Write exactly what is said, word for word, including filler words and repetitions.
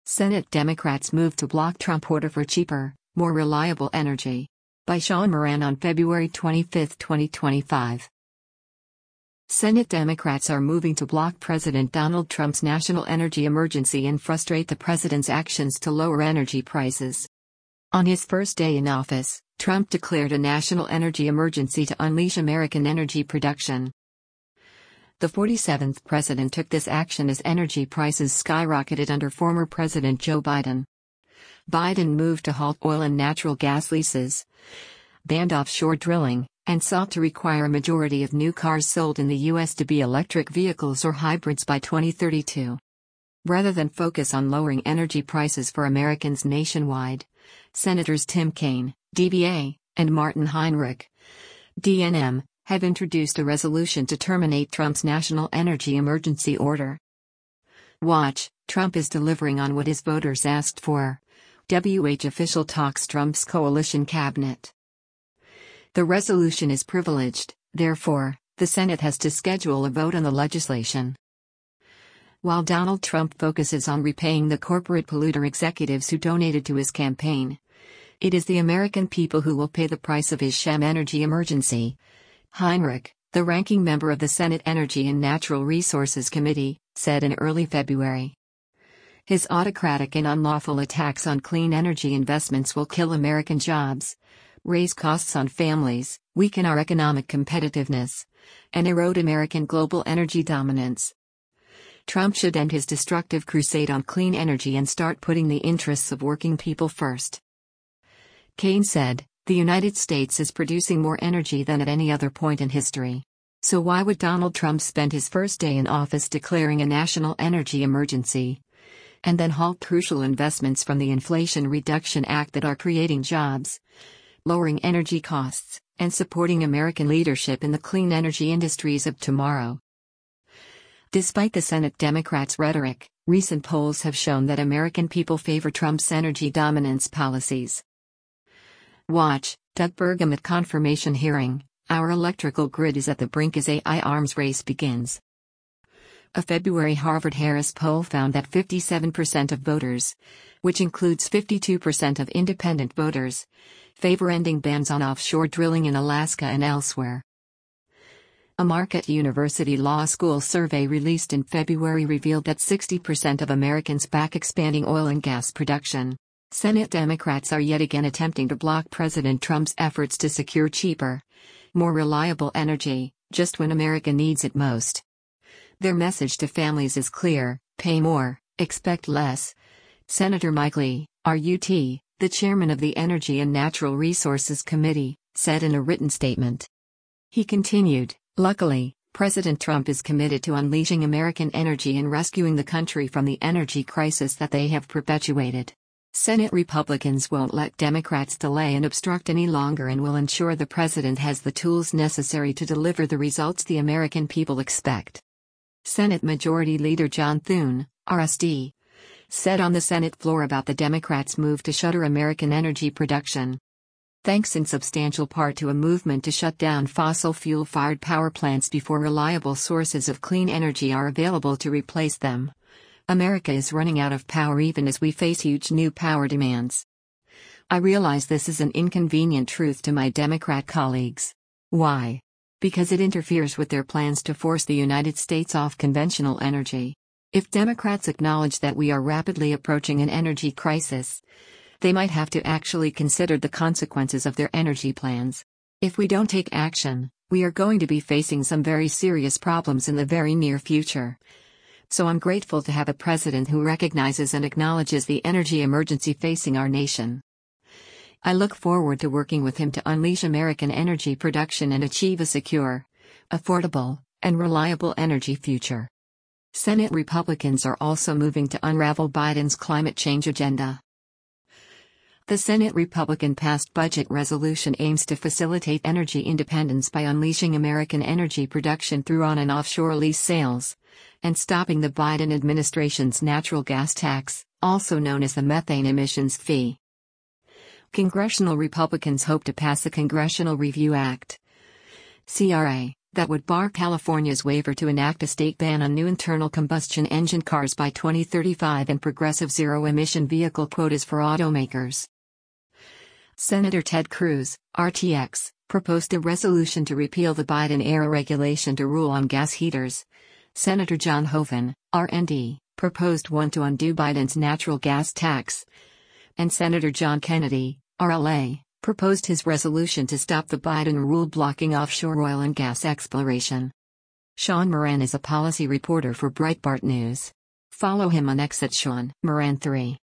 Senate Democrats move to block Trump order for cheaper, more reliable energy. By Sean Moran on February twenty-fifth, twenty twenty-five. Senate Democrats are moving to block President Donald Trump's national energy emergency and frustrate the president's actions to lower energy prices. On his first day in office, Trump declared a national energy emergency to unleash American energy production. The forty-seventh president took this action as energy prices skyrocketed under former President Joe Biden. Biden moved to halt oil and natural gas leases, banned offshore drilling, and sought to require a majority of new cars sold in the U S to be electric vehicles or hybrids by twenty thirty-two. Rather than focus on lowering energy prices for Americans nationwide, Senators Tim Kaine, D B A, and Martin Heinrich, D N M, have introduced a resolution to terminate Trump's national energy emergency order. Watch, Trump is delivering on what his voters asked for. W H official talks Trump's coalition cabinet. The resolution is privileged, therefore, the Senate has to schedule a vote on the legislation. While Donald Trump focuses on repaying the corporate polluter executives who donated to his campaign, it is the American people who will pay the price of his sham energy emergency. Heinrich, the ranking member of the Senate Energy and Natural Resources Committee, said in early February. His autocratic and unlawful attacks on clean energy investments will kill American jobs, raise costs on families, weaken our economic competitiveness, and erode American global energy dominance. Trump should end his destructive crusade on clean energy and start putting the interests of working people first. Kaine said, "The United States is producing more energy than at any other point in history. So why would Donald Trump spend his first day in office declaring a national energy emergency, and then halt crucial investments from the Inflation Reduction Act that are creating jobs, lowering energy costs, and supporting American leadership in the clean energy industries of tomorrow?" Despite the Senate Democrats' rhetoric, recent polls have shown that American people favor Trump's energy dominance policies. Watch, Doug Burgum at confirmation hearing, "Our electrical grid is at the brink as A I arms race begins." A February Harvard-Harris poll found that fifty-seven percent of voters, which includes fifty-two percent of independent voters, favor ending bans on offshore drilling in Alaska and elsewhere. A Marquette University Law School survey released in February revealed that sixty percent of Americans back expanding oil and gas production. Senate Democrats are yet again attempting to block President Trump's efforts to secure cheaper, more reliable energy, just when America needs it most. Their message to families is clear: pay more, expect less. Senator Mike Lee, R U T, the chairman of the Energy and Natural Resources Committee, said in a written statement. He continued, "Luckily, President Trump is committed to unleashing American energy and rescuing the country from the energy crisis that they have perpetuated. Senate Republicans won't let Democrats delay and obstruct any longer and will ensure the president has the tools necessary to deliver the results the American people expect." Senate Majority Leader John Thune, R S D, said on the Senate floor about the Democrats' move to shutter American energy production. "Thanks in substantial part to a movement to shut down fossil fuel-fired power plants before reliable sources of clean energy are available to replace them, America is running out of power even as we face huge new power demands. I realize this is an inconvenient truth to my Democrat colleagues. Why? Because it interferes with their plans to force the United States off conventional energy. If Democrats acknowledge that we are rapidly approaching an energy crisis, they might have to actually consider the consequences of their energy plans. If we don't take action, we are going to be facing some very serious problems in the very near future. So I'm grateful to have a president who recognizes and acknowledges the energy emergency facing our nation. I look forward to working with him to unleash American energy production and achieve a secure, affordable, and reliable energy future." Senate Republicans are also moving to unravel Biden's climate change agenda. The Senate Republican passed budget resolution aims to facilitate energy independence by unleashing American energy production through on- and offshore lease sales, and stopping the Biden administration's natural gas tax, also known as the methane emissions fee. Congressional Republicans hope to pass the Congressional Review Act, C R A, that would bar California's waiver to enact a state ban on new internal combustion engine cars by twenty thirty-five and progressive zero-emission vehicle quotas for automakers. Senator Ted Cruz, R T X, proposed a resolution to repeal the Biden-era regulation to rule on gas heaters. Senator John Hoeven, R and D, proposed one to undo Biden's natural gas tax. And Senator John Kennedy, R L A, proposed his resolution to stop the Biden rule blocking offshore oil and gas exploration. Sean Moran is a policy reporter for Breitbart News. Follow him on X at Sean Moran three.